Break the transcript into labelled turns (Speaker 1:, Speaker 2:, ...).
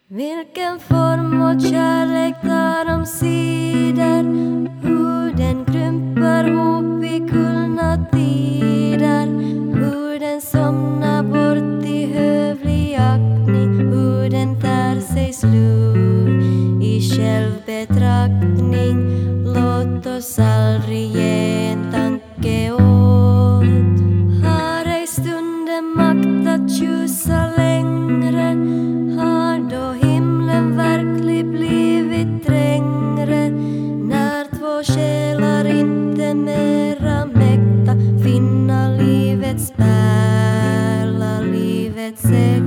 Speaker 1: Vilken form och kärlek tar omsider, hur den krymper ihop i kulna tider, hur den somnar bort i hövlig aktning, hur den tar sig slut i självbetraktning. Låt oss aldrig ge en tanke åt. Har ej stunden makt att tjusa längre? Har då himlen verkligen blivit trängre? När två själar inte mera mäkta finna livets pärla, livets